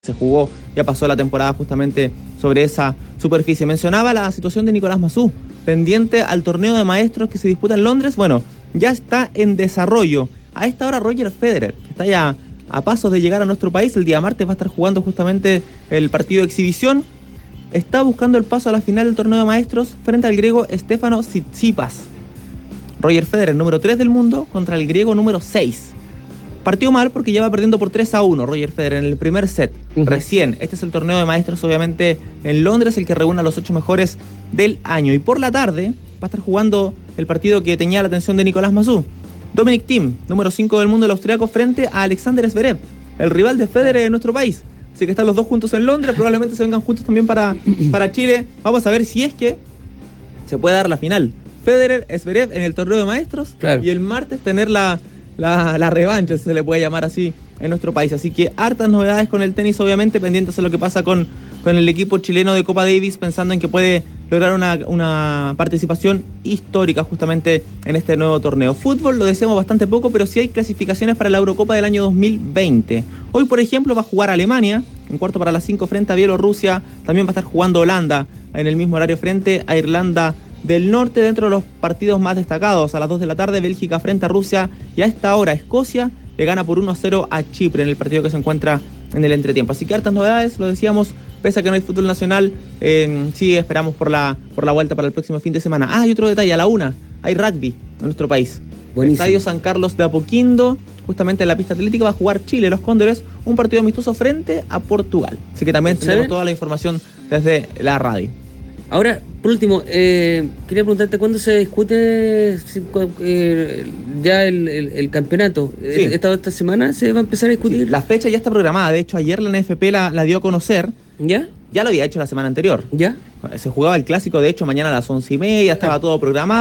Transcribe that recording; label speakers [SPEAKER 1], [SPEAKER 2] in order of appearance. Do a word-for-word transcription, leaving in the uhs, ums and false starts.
[SPEAKER 1] se jugó, ya pasó la temporada justamente sobre esa superficie. Mencionaba la situación de Nicolás Massú, pendiente al torneo de maestros que se disputa en Londres. Bueno, ya está en desarrollo. A esta hora Roger Federer, que está ya a pasos de llegar a nuestro país, el día martes va a estar jugando justamente el partido de exhibición. Está buscando el paso a la final del torneo de maestros frente al griego Stefanos Tsitsipas. Roger Federer, número tres del mundo, contra el griego número seis. Partió mal porque ya va perdiendo por tres a uno Roger Federer en el primer set. Uh-huh. Recién, este es el torneo de maestros, obviamente, en Londres, el que reúne a los ocho mejores del año. Y por la tarde va a estar jugando el partido que tenía la atención de Nicolás Massú. Dominic Thiem, número cinco del mundo, el austriaco, frente a Alexander Zverev, el rival de Federer en nuestro país. Así que están los dos juntos en Londres, probablemente se vengan juntos también para, para Chile. Vamos a ver si es que se puede dar la final. Federer, Zverev en el torneo de maestros, claro. Y el martes tener la... La, la revancha, se le puede llamar así en nuestro país. Así que hartas novedades con el tenis, obviamente, pendientes de lo que pasa con, con el equipo chileno de Copa Davis, pensando en que puede lograr una, una participación histórica justamente en este nuevo torneo. Fútbol lo decíamos bastante poco, pero sí hay clasificaciones para la Eurocopa del año dos mil veinte. Hoy, por ejemplo, va a jugar Alemania en cuarto para las cinco frente a Bielorrusia. También va a estar jugando Holanda en el mismo horario frente a Irlanda del Norte. Dentro de los partidos más destacados, a las dos de la tarde, Bélgica frente a Rusia, y a esta hora Escocia le gana por uno a cero a Chipre en el partido que se encuentra en el entretiempo. Así que hartas novedades, lo decíamos, pese a que no hay fútbol nacional, eh, sí esperamos por la, por la vuelta para el próximo fin de semana. Ah, y otro detalle, a la una hay rugby en nuestro país. Buenísimo. Estadio San Carlos de Apoquindo, justamente en la pista atlética, va a jugar Chile, los Cóndores, un partido amistoso frente a Portugal. Así que también tenemos toda la información desde la radio.
[SPEAKER 2] Ahora, por último, eh, quería preguntarte cuándo se discute eh, ya el, el, el campeonato. Sí. ¿Esta, ¿Esta semana se va a empezar a discutir?
[SPEAKER 1] Sí, la fecha ya está programada. De hecho, ayer la N F P la, la dio a conocer.
[SPEAKER 2] ¿Ya?
[SPEAKER 1] Ya lo había hecho la semana anterior.
[SPEAKER 2] ¿Ya?
[SPEAKER 1] Se jugaba el clásico, de hecho, mañana a las once y media, estaba todo programado.